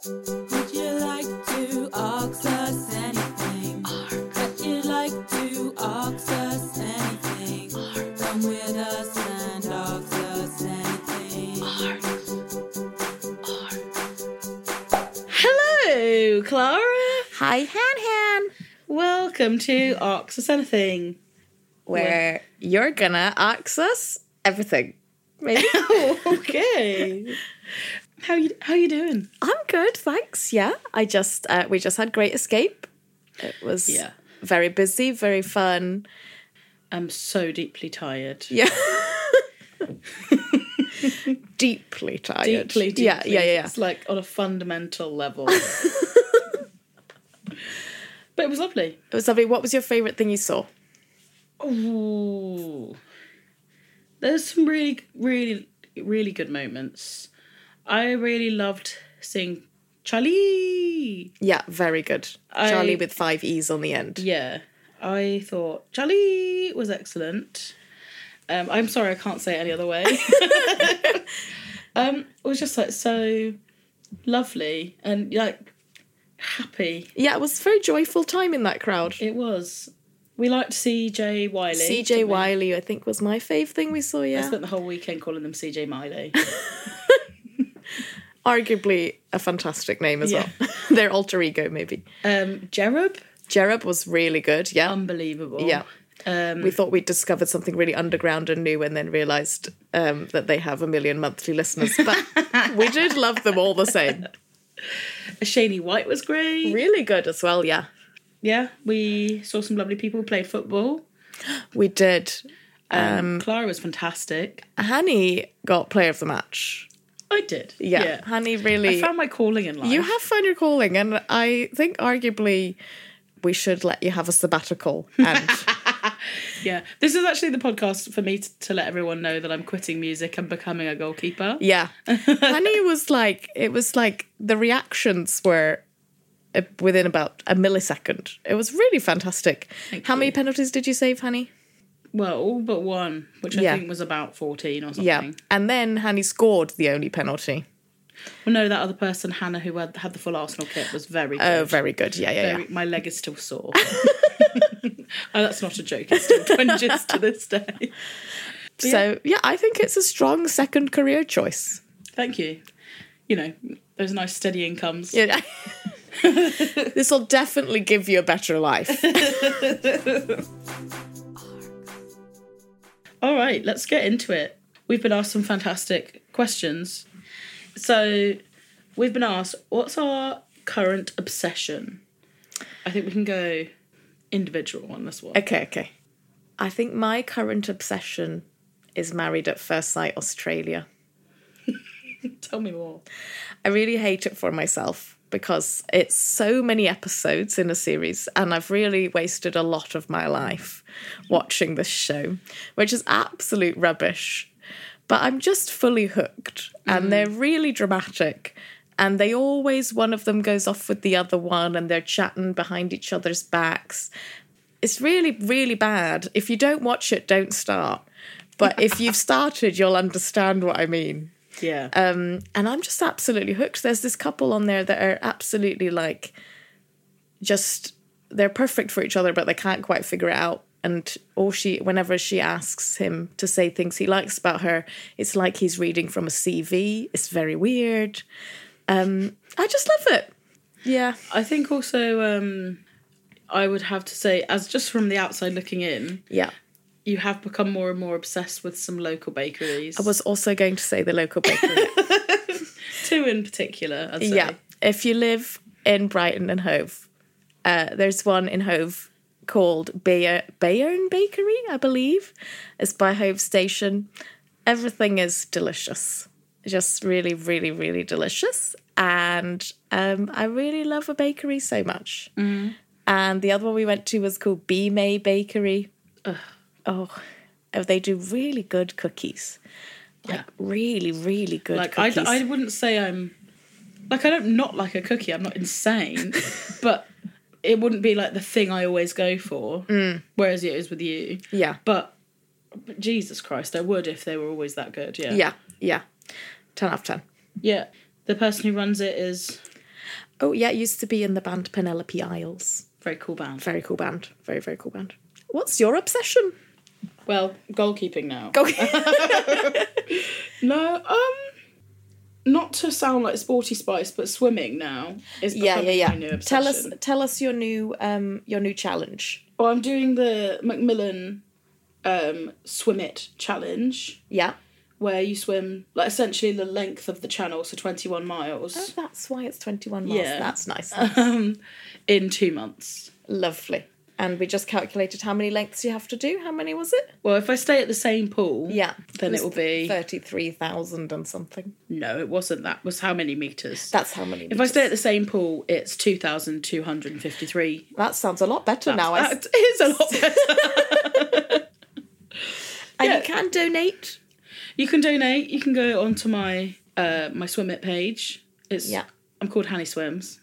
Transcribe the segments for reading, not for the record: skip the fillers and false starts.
Would you like to ask us anything? Would you like to ask us anything? Come with us and ask us anything. Hello, Clara. Hi, Han. Welcome to Ask Us Anything. Where you're gonna ask us everything. Maybe. Okay. How you doing? I'm good, thanks. Yeah, we just had Great Escape. It was very busy, very fun. I'm so deeply tired. Yeah. Deeply tired. Deeply. Yeah. It's like on a fundamental level. But it was lovely. It was lovely. What was your favourite thing you saw? Ooh. There's some really, really, really good moments. I really loved seeing Charlie. Yeah, very good. Charlie with 5 E's on the end. Yeah. I thought Charlie was excellent. I'm sorry, I can't say it any other way. It was just like so lovely and like happy. Yeah, it was a very joyful time in that crowd. It was. We liked CJ Wiley. CJ Wiley, I think, was my fave thing we saw, yeah. I spent the whole weekend calling them CJ Miley. Arguably a fantastic name as well. Their alter ego, maybe. Jerub? Jerub was really good, yeah. Unbelievable. Yeah. We thought we'd discovered something really underground and new and then realised that they have 1 million monthly listeners. But we did love them all the same. Shani White was great. Really good as well, yeah. Yeah, we saw some lovely people who played football. We did. Clara was fantastic. Hanny got player of the match. I did. Yeah. Hanny really... I found my calling in life. You have found your calling, and I think arguably we should let you have a sabbatical. And yeah. This is actually the podcast for me to let everyone know that I'm quitting music and becoming a goalkeeper. Yeah. Hanny was like... It was like the reactions were within about a millisecond. It was really fantastic. How many penalties did you save, Hanny? Well, all but one, which I think was about 14 or something. Yeah, and then Hanny scored the only penalty. Well, no, that other person, Hannah, who had the full Arsenal kit, was very good. Oh, very good. Yeah. My leg is still sore. Oh, that's not a joke. It still twinges to this day. So, yeah, I think it's a strong second career choice. Thank you. You know, those nice steady incomes. Yeah. This will definitely give you a better life. All right, let's get into it. We've been asked some fantastic questions. So we've been asked, what's our current obsession? I think we can go individual on this one. Okay. I think my current obsession is Married at First Sight Australia. Tell me more. I really hate it for myself because it's so many episodes in a series and I've really wasted a lot of my life watching this show, which is absolute rubbish. But I'm just fully hooked and they're really dramatic and they always, one of them goes off with the other one and they're chatting behind each other's backs. It's really, really bad. If you don't watch it, don't start. But if you've started, you'll understand what I mean. Yeah. And I'm just absolutely hooked. There's this couple on there that are absolutely like, just, they're perfect for each other, but they can't quite figure it out. And whenever she asks him to say things he likes about her, it's like he's reading from a CV. It's very weird. I just love it. Yeah. I think also, I would have to say, as just from the outside looking in, yeah, you have become more and more obsessed with some local bakeries. I was also going to say the local bakery. 2 in particular, I'd say. Yeah. If you live in Brighton and Hove, there's one in Hove called Bayern Bakery, I believe. It's by Hove Station. Everything is delicious. Just really, really, really delicious. And I really love a bakery so much. Mm-hmm. And the other one we went to was called Be May Bakery. Ugh. Oh, they do really good cookies. Like, really, really good cookies. I wouldn't say I'm... Like, I don't not like a cookie. I'm not insane. But it wouldn't be, like, the thing I always go for. Whereas it is with you. Yeah. But Jesus Christ, I would if they were always that good, yeah. Yeah. 10 out of 10. Yeah. The person who runs it is... Oh, yeah, it used to be in the band Penelope Isles. Very cool band. Very cool band. Very, very cool band. What's your obsession? Well, goalkeeping now. Go. No, not to sound like Sporty Spice, but swimming now is becoming my new obsession. Tell us your new challenge. Well, I'm doing the Macmillan Swim It challenge, Yeah. where you swim like essentially the length of the channel, so 21 miles, Oh, that's why it's 21 miles. Yeah. That's nice. in 2 months. Lovely. And we just calculated how many lengths you have to do. How many was it? Well, if I stay at the same pool, Yeah. then it will be 33,000 and something. No, it wasn't. That was how many meters. That's how many. If I stay at the same pool, it's 2,253. That sounds a lot better now. That is a lot better. And yeah. you can donate. You can donate. You can go onto my my Swim It page. I'm called Hanny Swims.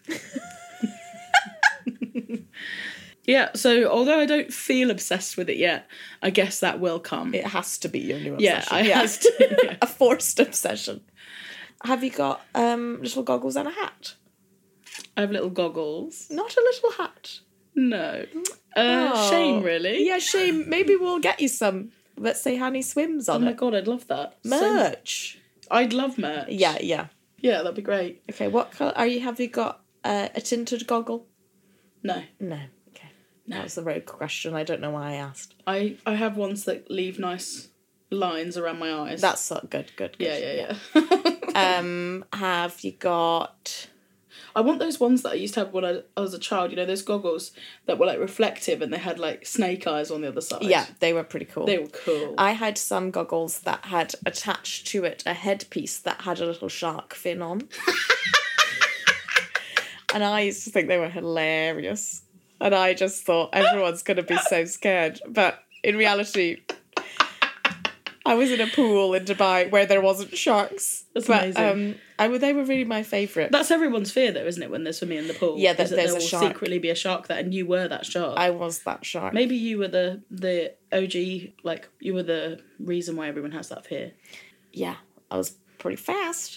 Yeah, so although I don't feel obsessed with it yet, I guess that will come. It has to be your new obsession. Yeah, it has to. Yeah. A forced obsession. Have you got little goggles and a hat? I have little goggles. Not a little hat. No. Oh. Shame, really. Yeah, shame. Maybe we'll get you some. Let's say Hanny Swims Oh on my it. god, I'd love that. Merch. I'd love merch. Yeah. Yeah, that'd be great. Okay, what colour are you? Have you got a tinted goggle? No. No. Okay. That was the rogue question. I don't know why I asked. I have ones that leave nice lines around my eyes. That's good. Yeah. Have you got... I want those ones that I used to have when I was a child, you know, those goggles that were like reflective and they had like snake eyes on the other side. Yeah, they were pretty cool. They were cool. I had some goggles that had attached to it a headpiece that had a little shark fin on. And I used to think they were hilarious. And I just thought everyone's going to be so scared. But in reality, I was in a pool in Dubai where there wasn't sharks. That's but, amazing. They were really my favourite. That's everyone's fear though, isn't it, when they're swimming in the pool? Yeah, that is there's there a will shark. secretly be a shark there and you were that shark. I was that shark. Maybe you were the OG, like, you were the reason why everyone has that fear. Yeah, I was pretty fast.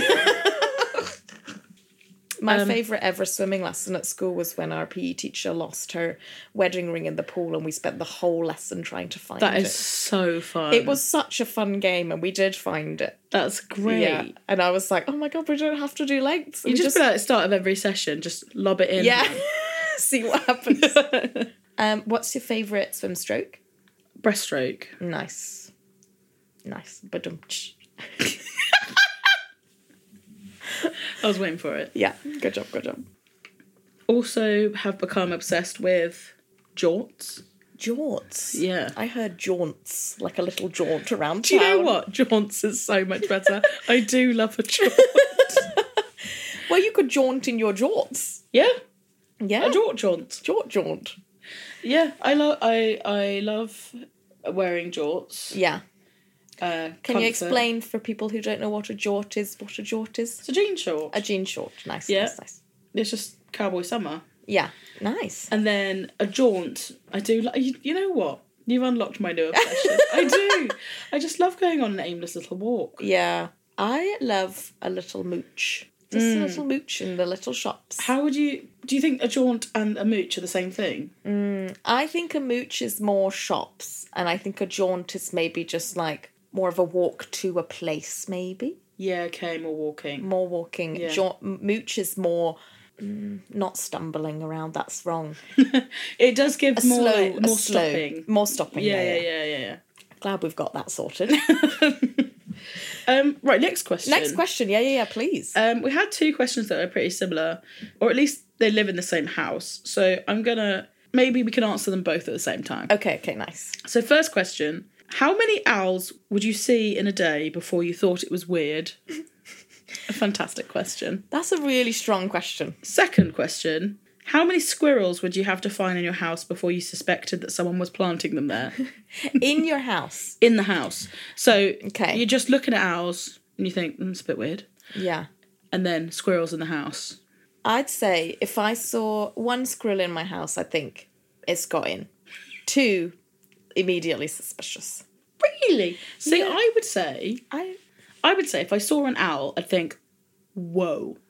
My favourite ever swimming lesson at school was when our PE teacher lost her wedding ring in the pool and we spent the whole lesson trying to find it. That is so fun. It was such a fun game and we did find it. That's great. Yeah. And I was like, oh my God, we don't have to do lengths. You just be like at the start of every session, just lob it in. Yeah. See what happens. What's your favourite swim stroke? Breaststroke. Nice. Badum. I was waiting for it. Yeah, good job. Also have become obsessed with jaunts. Jaunts. Yeah. I heard jaunts, like a little jaunt around Do you know town. what? Jaunts is so much better. I do love a jaunt. Well, you could jaunt in your jaunts. Yeah. Yeah. A jaunt. Jaunt. Yeah, I love wearing jorts. Yeah. Can Comfort. you explain for people who don't know what a jort is? It's a jean short. A jean short. Nice. Yeah. Nice. It's just cowboy summer. Yeah. Nice. And then a jaunt. I do like. You know what? You've unlocked my new obsession. I do. I just love going on an aimless little walk. Yeah. I love a little mooch. Just a little mooch in the little shops. Do you think a jaunt and a mooch are the same thing? I think a mooch is more shops, and I think a jaunt is maybe just like more of a walk to a place, maybe. Yeah, okay, more walking. More walking. Yeah. Mooch is more not stumbling around. That's wrong. It does give more slow. stopping. More stopping. Yeah. Glad we've got that sorted. Right, next question. Next question. Yeah, please. We had two questions that are pretty similar, or at least they live in the same house. So maybe we can answer them both at the same time. Okay, nice. So first question, how many owls would you see in a day before you thought it was weird? A fantastic question. That's a really strong question. Second question, how many squirrels would you have to find in your house before you suspected that someone was planting them there? In your house? In the house. So Okay. You're just looking at owls and you think, it's a bit weird. Yeah. And then squirrels in the house. I'd say if I saw one squirrel in my house, I think it's got in. 2, immediately suspicious. Really? See, Yeah. I would say if I saw an owl, I'd think, whoa.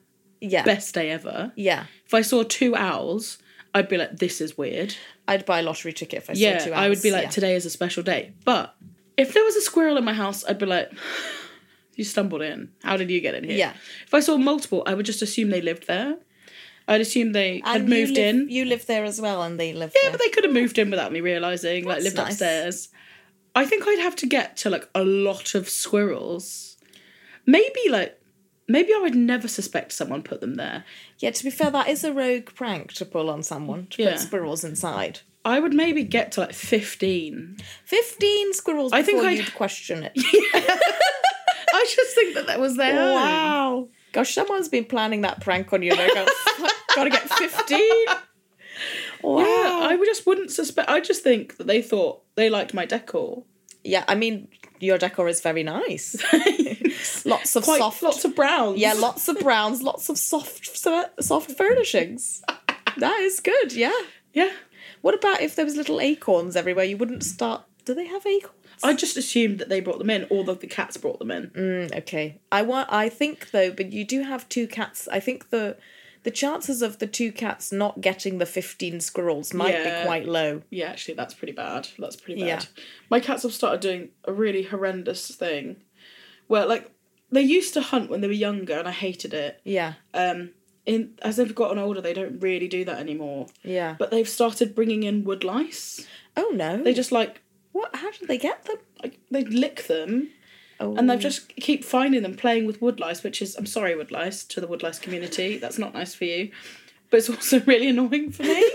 Yeah. best day ever. Yeah. If I saw 2 owls, I'd be like, this is weird. I'd buy a lottery ticket if I saw Yeah, 2 owls. I would be like, yeah. today is a special day. But if there was a squirrel in my house, I'd be like, you stumbled in. How did you get in here? Yeah. If I saw multiple, I would just assume they lived there. I'd assume they had And moved in. You live there as well, and they live Yeah, there. but they could have moved in without me realising, like, That's lived nice. upstairs. I think I'd have to get to, like, a lot of squirrels. Maybe I would never suspect someone put them there. Yeah, to be fair, that is a rogue prank to pull on someone, to Yeah. put squirrels inside. I would maybe get to, like, 15. 15 squirrels I think before I'd- you'd question it. I just think that was their home. Wow. Gosh, someone's been planning that prank on you. And I go, "Fuck, gotta get 15. Wow. Yeah, I just wouldn't suspect. I just think that they thought they liked my decor. Yeah, I mean, your decor is very nice. Lots of Lots of browns. Yeah, lots of browns, lots of soft furnishings. That is good, yeah. Yeah. What about if there was little acorns everywhere? You wouldn't start... Do they have acorns? I just assumed that they brought them in, or that the cats brought them in. Okay. I think, though, but you do have 2 cats. I think the chances of the 2 cats not getting the 15 squirrels might Yeah. be quite low. Yeah, actually, that's pretty bad. That's pretty bad. Yeah. My cats have started doing a really horrendous thing, where, like, they used to hunt when they were younger, and I hated it. Yeah. As they've gotten older, they don't really do that anymore. Yeah. But they've started bringing in wood lice. Oh, no. They just, like, What? How did they get them? they lick them. Oh. And they've just keep finding them playing with wood lice, which is, I'm sorry, wood lice, to the wood lice community. That's not nice for you. But it's also really annoying for me.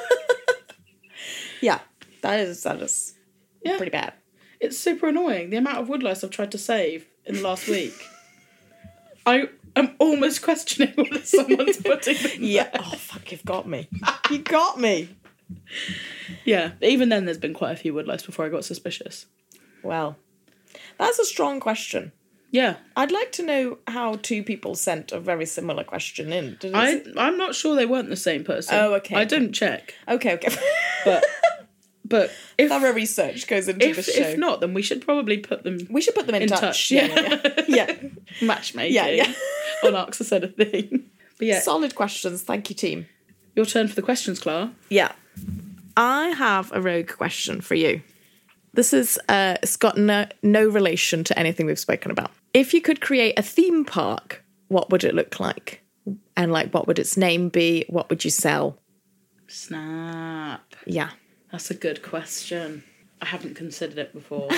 Yeah. That is Yeah. pretty bad. It's super annoying. The amount of wood lice I've tried to save in the last week. I am almost questioning whether someone's putting them Yeah. there. Oh, fuck, you've got me. You got me. Yeah. Even then, there's been quite a few wood lice before I got suspicious. Well, that's a strong question. Yeah. I'd like to know how 2 people sent a very similar question in. I'm not sure they weren't the same person. Oh, okay. I didn't check. Okay. But if Thorough research goes into the show. if not, then we should probably put them We should put them in touch. Yeah. Yeah. matchmaking Yeah. on Arcs said a thing. But yeah, Solid questions. Thank you, team. your turn for the questions, Clara. Yeah. I have a rogue question for you. This is, it's got no relation to anything we've spoken about. If you could create a theme park, what would it look like? And, like, what would its name be? What would you sell? Snap. Yeah. That's a good question. I haven't considered it before.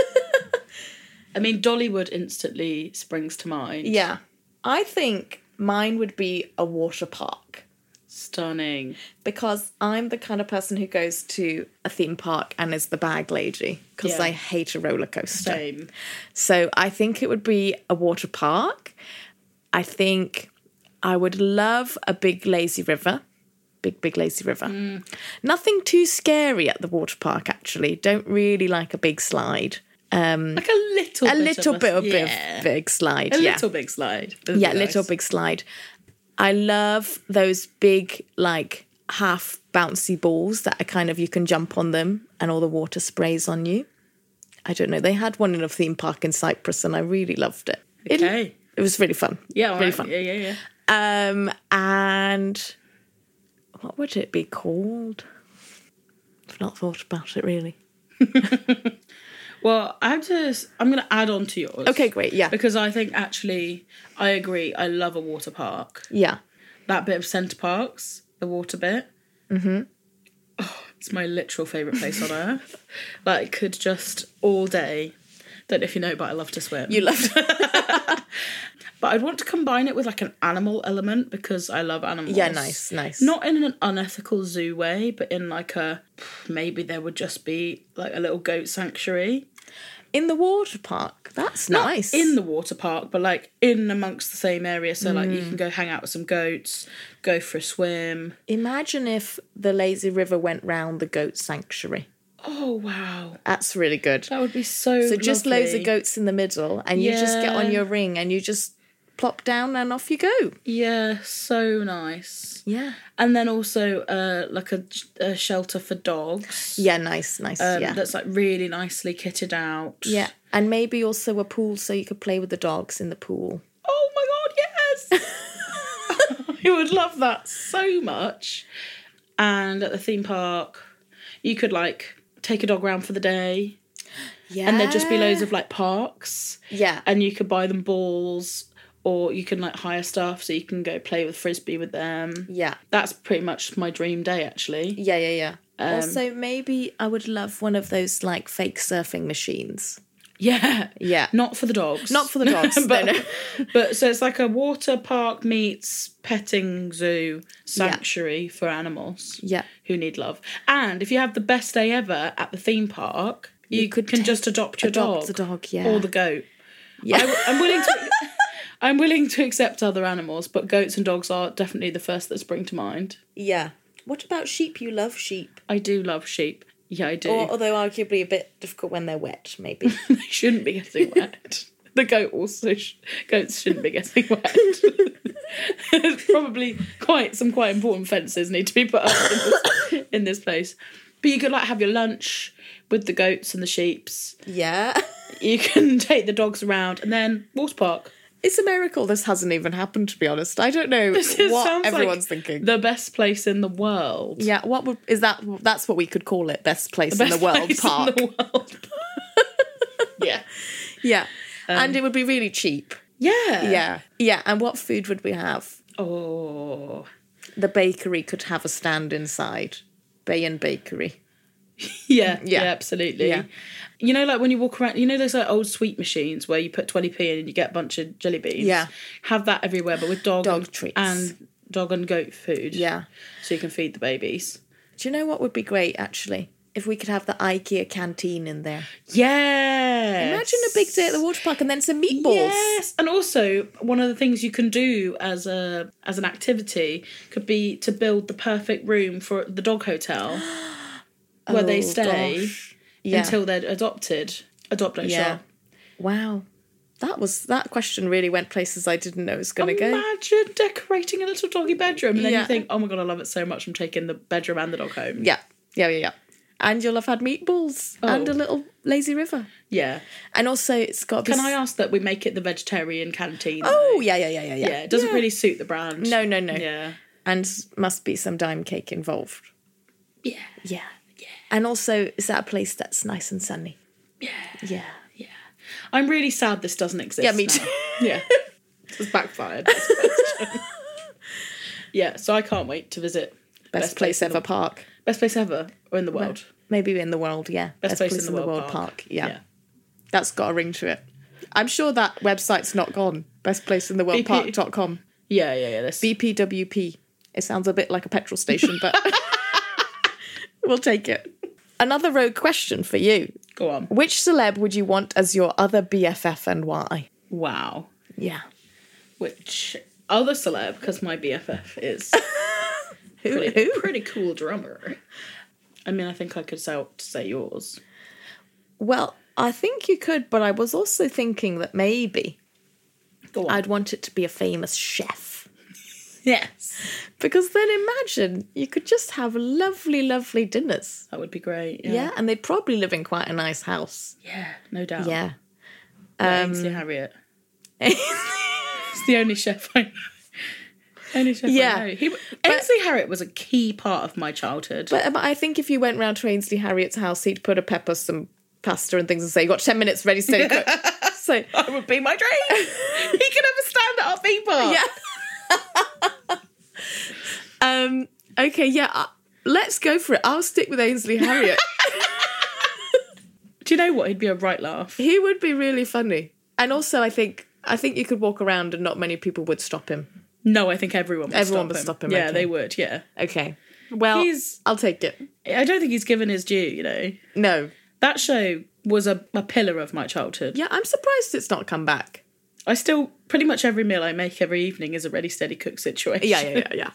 I mean, Dollywood instantly springs to mind. Yeah. I think mine would be a water park. Stunning. Because I'm the kind of person who goes to a theme park and is the bag lady. Because Yeah. I hate a roller coaster. Same. So I think it would be a water park. I think I would love a big lazy river. Big lazy river. Nothing too scary at the water park, actually. Don't really like a big slide. Like a little bit of big slide. A yeah. little big slide. Yeah, little big slide. I love those big, like, half bouncy balls that are kind of, you can jump on them and all the water sprays on you. I don't know. They had one in a theme park in Cyprus and I really loved it. Okay. It was really fun. Yeah, really right. fun. Yeah. And what would it be called? I've not thought about it really. Well, I'm going to add on to yours. Okay, great. Yeah. Because I think, actually, I agree. I love a water park. Yeah. That bit of Centre Parks, the water bit. Mm-hmm. Oh, it's my literal favourite place on earth. Like, could just all day. Don't know if you know, but I love to swim. You loved it. But I'd want to combine it with, like, an animal element because I love animals. Yeah, nice. Not in an unethical zoo way, but in, like, maybe there would just be, like, a little goat sanctuary. In the water park. That's Not nice. in the water park, but, like, in amongst the same area. So, like, you can go hang out with some goats, go for a swim. Imagine if the lazy river went round the goat sanctuary. Oh, wow. That's really good. That would be so So just lovely. loads of goats in the middle and you just get on Yeah. your ring and you just plop down and off you go. Yeah, so nice. Yeah. And then also, like, a shelter for dogs. Yeah, nice. Yeah. That's, like, really nicely kitted out. Yeah. And maybe also a pool so you could play with the dogs in the pool. Oh, my God, yes! I would love that so much. And at the theme park, you could like take a dog around for the day. Yeah. And there'd just be loads of like parks. Yeah. And you could buy them balls, or you can like hire stuff so you can go play with frisbee with them. Yeah. That's pretty much my dream day, actually. Yeah. Also, maybe I would love one of those like fake surfing machines. Yeah. Yeah. Not for the dogs. Not for the dogs. but, no. but so it's like a water park meets petting zoo sanctuary for animals Yeah. who need love. And if you have the best day ever at the theme park, you can just adopt your dog. the dog, yeah. Or the goat. Yeah. I'm willing to accept other animals, but goats and dogs are definitely the first that spring to mind. Yeah. What about sheep? You love sheep. I do love sheep. Yeah, I do. Although arguably a bit difficult when they're wet, maybe. They shouldn't be getting wet. The goat also goats shouldn't be getting wet. There's probably quite important fences need to be put up in this place. But you could like have your lunch with the goats and the sheeps. Yeah. You can take the dogs around and then water park. It's a miracle this hasn't even happened, to be honest. I don't know what Sounds everyone's like thinking. The best place in the world. Yeah, that's what we could call it, best place in the world place park. In the world. Yeah. Yeah. And it would be really cheap. Yeah. Yeah, and what food would we have? Oh. The bakery could have a stand inside. Bay and Bakery. Yeah, absolutely. Yeah. You know, like when you walk around, you know those like old sweet machines where you put 20p in and you get a bunch of jelly beans? Yeah. Have that everywhere, but with dog treats. And dog and goat food. Yeah. So you can feed the babies. Do you know what would be great, actually? If we could have the IKEA canteen in there. Yes. Imagine a big day at the water park and then some meatballs. Yes. And also, one of the things you can do as an activity could be to build the perfect room for the dog hotel where they stay until they're adopted. Adopt, don't shop. Wow. That question really went places I didn't know it was going to go. Imagine decorating a little doggy bedroom and then Yeah. you think, oh my God, I love it so much, I'm taking the bedroom and the dog home. Yeah. And you'll have had meatballs and a little lazy river. Yeah. And also it's got this... Can I ask that we make it the vegetarian canteen? Oh, yeah. Yeah, it doesn't really suit the brand. No. Yeah. And must be some dime cake involved. Yeah. Yeah. And also, is that a place that's nice and sunny? Yeah. Yeah. I'm really sad this doesn't exist. Yeah, me now. too. Yeah. It's backfired. This question. Yeah, so I can't wait to visit Best place ever park. Best place ever or in the world. Maybe in the world, yeah. Best place in the world park. Yeah. That's got a ring to it. I'm sure that website's not gone. Bestplaceintheworldpark.com. Yeah. This. BPWP. It sounds a bit like a petrol station, but we'll take it. Another rogue question for you. Go on. Which celeb would you want as your other BFF and why? Wow. Yeah. Which other celeb, because my BFF is Who? pretty cool drummer. I mean, I think I could say yours. Well, I think you could, but I was also thinking that maybe Go on. I'd want it to be a famous chef. Yes. Because then imagine you could just have lovely, lovely dinners. That would be great. Yeah, and they'd probably live in quite a nice house. Yeah, no doubt. Yeah. Ainsley Harriott. It's the only chef I know. Only chef I know. Ainsley Harriott was a key part of my childhood. But I think if you went round to Ainsley Harriott's house, he'd put a pepper, some pasta and things and say, you got 10 minutes ready, steady, cook. So that would be my dream. He could have a stand-up people. Yeah. Okay, yeah. Let's go for it. I'll stick with Ainsley Harriott. Do you know what? He'd be a right laugh. He would be really funny. And also, I think you could walk around and not many people would stop him. No, I think everyone would stop him. Yeah, okay. they would, yeah. Okay. Well, I'll take it. I don't think he's given his due, you know. No. That show was a pillar of my childhood. Yeah, I'm surprised it's not come back. I still, pretty much every meal I make every evening is a ready, steady cook situation. Yeah.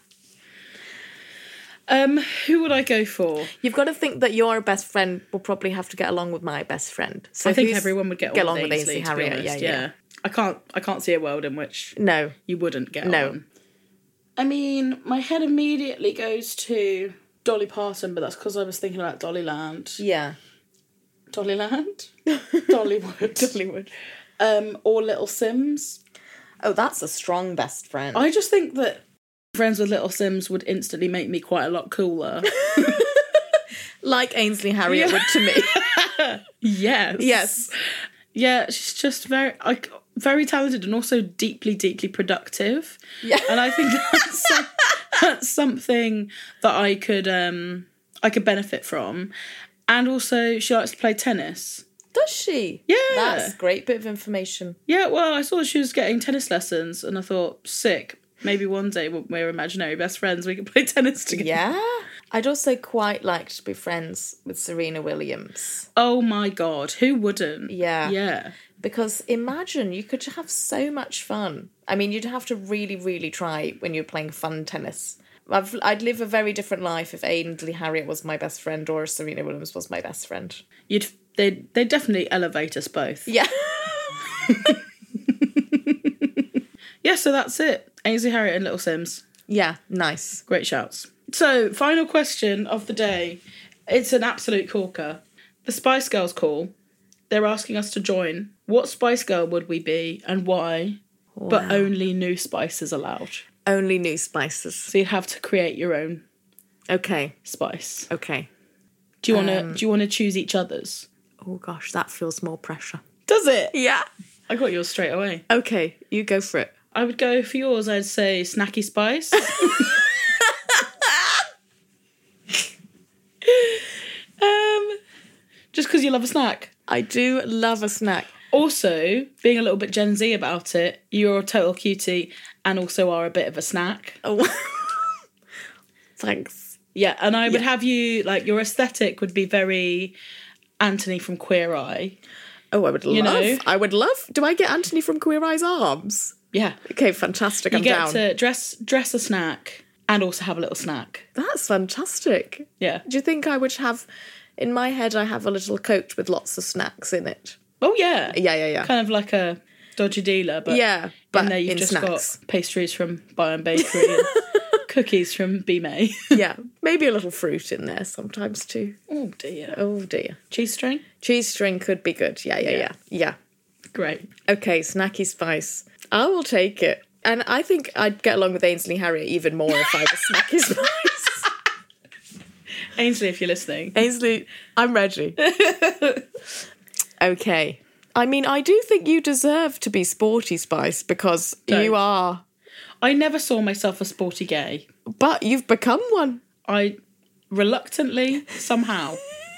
Who would I go for? You've got to think that your best friend will probably have to get along with my best friend. So I think everyone would get along with Ainsley Harriott. Yeah. I can't see a world in which no you wouldn't get on. I mean, my head immediately goes to Dolly Parton, but that's because I was thinking about Dollyland. Yeah. Dollyland? Dollywood. Or Little Sims. Oh, that's a strong best friend. I just think that Friends with Little Sims would instantly make me quite a lot cooler. Like Ainsley Harriott would to me. Yes. Yes. Yeah, she's just very talented and also deeply, deeply productive. Yeah. And I think that's something that I could benefit from. And also, she likes to play tennis. Does she? Yeah. That's a great bit of information. Yeah, well, I saw she was getting tennis lessons and I thought, sick. Maybe one day when we're imaginary best friends, we could play tennis together. Yeah. I'd also quite like to be friends with Serena Williams. Oh my God, who wouldn't? Yeah. Yeah. Because imagine, you could have so much fun. I mean, you'd have to really, really try when you're playing fun tennis. I'd live a very different life if Ainsley Harriott was my best friend or Serena Williams was my best friend. They'd definitely elevate us both. Yeah. Yeah, so that's it. Ainsley Harriott and Little Sims. Yeah, nice. Great shouts. So, final question of the day. It's an absolute corker. The Spice Girls call. They're asking us to join. What Spice Girl would we be and why? Wow. But only new spices allowed. Only new spices. So you'd have to create your own Okay. spice. Okay. Do you want to choose each other's? Oh gosh, that feels more pressure. Does it? Yeah. I got yours straight away. Okay, you go for it. I would go for yours. I'd say Snacky Spice. Just because you love a snack. I do love a snack. Also, being a little bit Gen Z about it, you're a total cutie and also are a bit of a snack. Oh. Thanks. Yeah, and I would have you, like, your aesthetic would be very Anthony from Queer Eye. Oh, I would love. know? I would love. Do I get Anthony from Queer Eye's arms? Yeah. Okay, fantastic. You I'm get down. to dress a snack and also have a little snack. That's fantastic. Yeah. Do you think I would have... In my head, I have a little coat with lots of snacks in it. Oh, yeah. Yeah. Kind of like a dodgy dealer, but Yeah, but in there you've in just snacks. got pastries from Bayern Bakery and cookies from Be May. Yeah, maybe a little fruit in there sometimes too. Oh, dear. Oh dear. Cheese string? Cheese string could be good. Yeah. Great. Okay, snacky spice. I will take it. And I think I'd get along with Ainsley Harriott even more if I was snacky spice. Ainsley, if you're listening. Ainsley, I'm ready. Okay. I mean, I do think you deserve to be sporty spice because you are. I never saw myself as sporty gay. But you've become one. I reluctantly, somehow.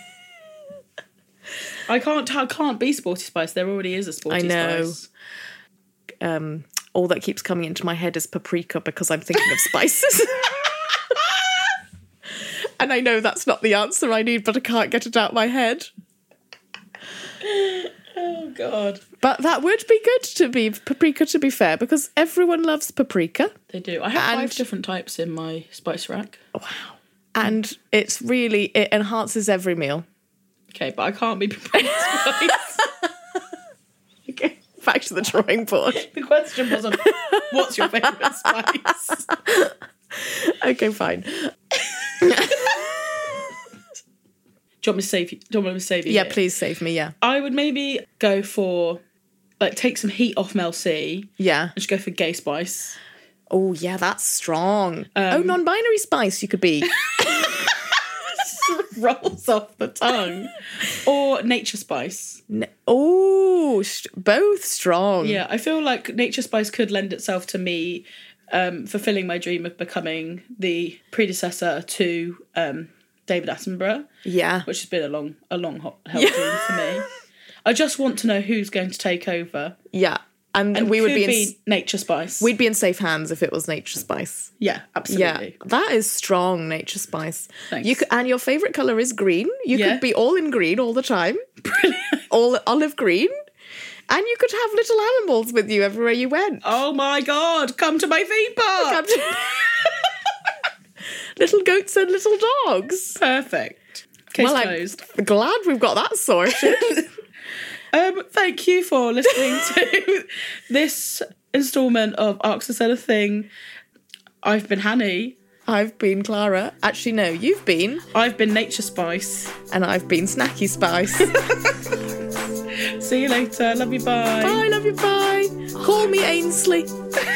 I can't be Sporty Spice. There already is a Sporty I know. Spice. All that keeps coming into my head is paprika because I'm thinking of spices. And I know that's not the answer I need, but I can't get it out of my head. Oh, God. But that would be good to be paprika, to be fair, because everyone loves paprika. They do. I have And- 5 different types in my spice rack. Wow. And it enhances every meal. Okay, but I can't be paprika spice. Okay, back to the drawing board. The question wasn't, what's your favourite spice? Okay, fine. Do you want me to save you? Yeah, here? please save me, yeah. I would maybe go for, like, take some heat off Mel C Yeah. and just go for gay spice. Oh, yeah, that's strong. Non-binary spice you could be. Rolls off the tongue. Or nature spice. Both strong. Yeah, I feel like nature spice could lend itself to me fulfilling my dream of becoming the predecessor to David Attenborough. Yeah. Which has been a long hot dream for me. I just want to know who's going to take over. Yeah. And we would be nature spice. We'd be in safe hands if it was nature spice. Yeah, absolutely. Yeah, that is strong, nature spice. Thanks. And your favourite colour is green. You could be all in green all the time. Brilliant. All olive green. And you could have little animals with you everywhere you went. Oh my God, come to my theme park. Little goats and little dogs. Perfect. Case I'm closed. glad we've got that sorted. Thank you for listening to this instalment of Arcs Said a Thing. I've been Hanny. I've been Clara. Actually, no, you've been. I've been Nature Spice. And I've been Snacky Spice. See you later. Love you. Bye. Bye, love you, bye. Call me Ainsley.